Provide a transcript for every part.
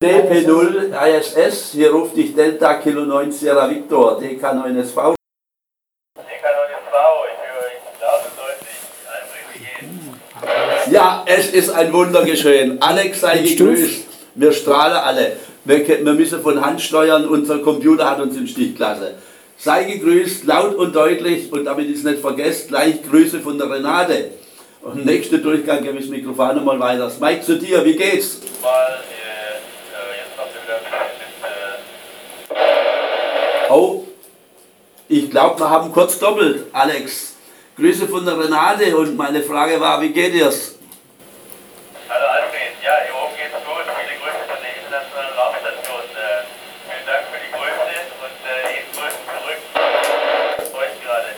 DP0 ISS, hier ruft dich Delta Kilo 9 Sierra Victor, DK9SV. Ja, es ist ein Wunder geschehen. Alex, sei gegrüßt. Wir strahlen alle. Wir müssen von Hand steuern, unser Computer hat uns im Stich gelassen. Sei gegrüßt, laut und deutlich, und damit ich es nicht vergesst, gleich Grüße von der Renate. Und im nächsten Durchgang gebe ich das Mikrofon nochmal weiter. Mike, zu dir, wie geht's? Jetzt kommt wieder Oh, ich glaube, wir haben kurz doppelt, Alex. Grüße von der Renate und meine Frage war, wie geht ihr's? Hallo Alfred, ja, hier oben geht's gut. Viele Grüße von der Internationalen Raumstation. Vielen Dank für die Grüße und Ihnen Grüßen zurück. Das freut mich gerade.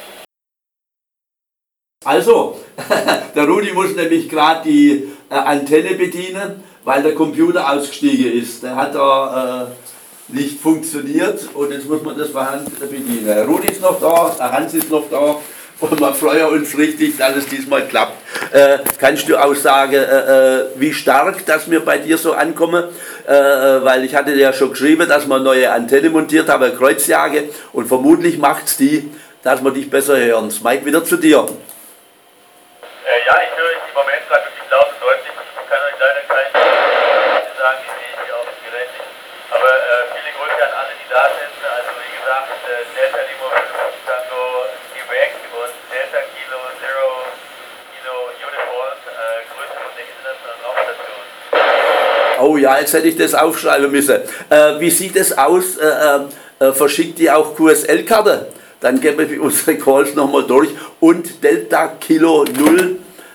Also, der Rudi muss nämlich gerade die Antenne bedienen, weil der Computer ausgestiegen ist. Der hat da nicht funktioniert und jetzt muss man das per Hand bedienen. Rudi ist noch da, der Hans ist noch da. Und wir freuen uns richtig, dass es diesmal klappt. Kannst du auch sagen, wie stark das wir bei dir so ankommen? Weil ich hatte dir ja schon geschrieben, dass wir eine neue Antenne montiert haben, eine Kreuzjage. Und vermutlich macht es die, dass wir dich besser hören. Mike, wieder zu dir. Ja, ich höre dich im Moment gerade wirklich laut und deutlich. Ich kann euch leider keine sagen, die sehe ich hier auf dem Gerät nicht. Aber viele Grüße an alle, die da sind. Also wie gesagt, Delta Limo 5 Tango Quebec und Delta Kilo 0 Kilo Uniform. Grüße von der Internationalen Raumstation. Oh ja, jetzt hätte ich das aufschreiben müssen. Wie sieht es aus? Verschickt ihr auch QSL-Karte? Dann gehen wir unsere Calls nochmal durch. Und Delta Kilo 0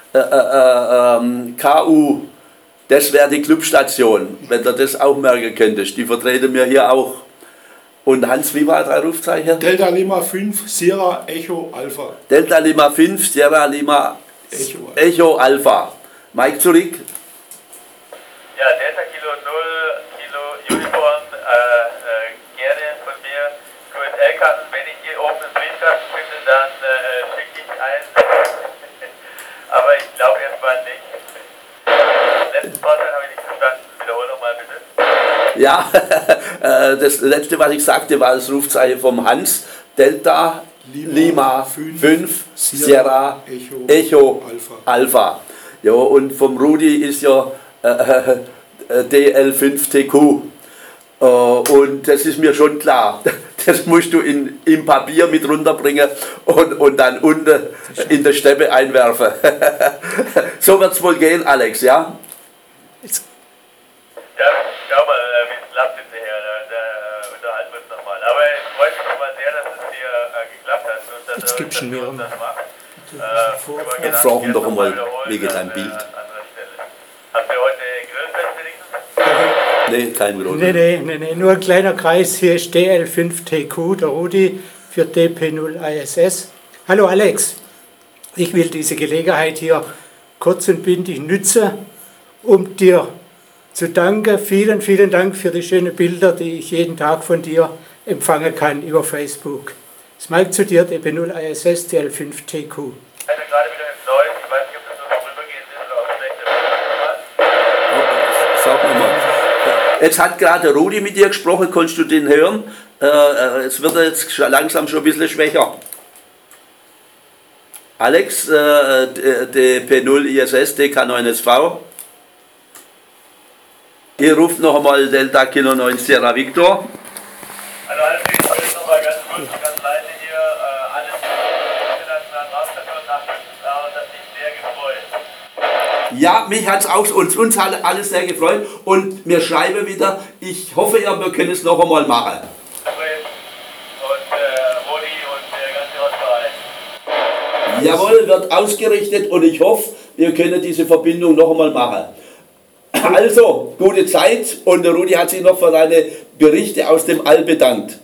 KU, das wäre die Clubstation, wenn du das auch merken könntest. Die vertreten wir hier auch. Und Hans, wie war dein Rufzeichen? Delta Lima 5 Sierra Echo Alpha. Delta Lima 5 Sierra Lima Echo Alpha. Mike zurück. Ja, Delta Kilo 0 Kilo Uniform, gerne von mir QSL-Karten. Wenn ich hier oben einen Briefkasten finde, dann schicke ich ein. Aber ich glaube erstmal nicht. Letzten Vorteil habe ich nicht verstanden. Wiederhol nochmal bitte. Ja, das letzte, was ich sagte, war das Rufzeichen vom Hans. Delta Lima 5 Sierra Echo Alpha. Ja, und vom Rudi ist ja DL5TQ. Und das ist mir schon klar. Das musst du im Papier mit runterbringen und dann unten in der Steppe einwerfen. So wird es wohl gehen, Alex, ja? Ja, schau mal, wie es klappt hinterher. Da unterhalten wir uns nochmal. Aber es freut mich schon mal sehr, dass es hier geklappt hat und dass Jetzt gibt's schon mehr. das macht. Wir fragen doch einmal wegen deinem Bild. Habt ihr heute Grillfest wenigstens? Nee, kein Grund. Nee, nur ein kleiner Kreis. Hier ist DL5TQ, der Rudi für DP0 ISS. Hallo Alex, ich will diese Gelegenheit hier kurz und bündig nutzen, um dir zu danken. Vielen, vielen Dank für die schönen Bilder, die ich jeden Tag von dir empfangen kann über Facebook. Smile zu dir, DP0 ISS, DL5TQ. Also gerade wieder ins Neues. Ich weiß nicht, ob das so vorübergehend ist oder ob es schlecht ist. Sag mir mal. Jetzt hat gerade Rudi mit dir gesprochen, konntest du den hören? Es wird jetzt langsam schon ein bisschen schwächer. Alex, DP0 ISS, DK9SV. Ihr ruft noch einmal Delta Kilo 9 Sierra Victor. Hallo Alfred, ich will jetzt nochmal ganz kurz, ganz leise hier alles in der Internationalen Raumstation nachrichten, und das mich sehr gefreut. Ja, mich hat es auch, uns hat alles sehr gefreut und mir schreiben wieder, ich hoffe ja, wir können es noch einmal machen. Alfred und Rudi und der ganze Hotverein. Jawohl, wird ausgerichtet und ich hoffe, wir können diese Verbindung noch einmal machen. Also, gute Zeit und der Rudi hat sich noch für seine Berichte aus dem All bedankt.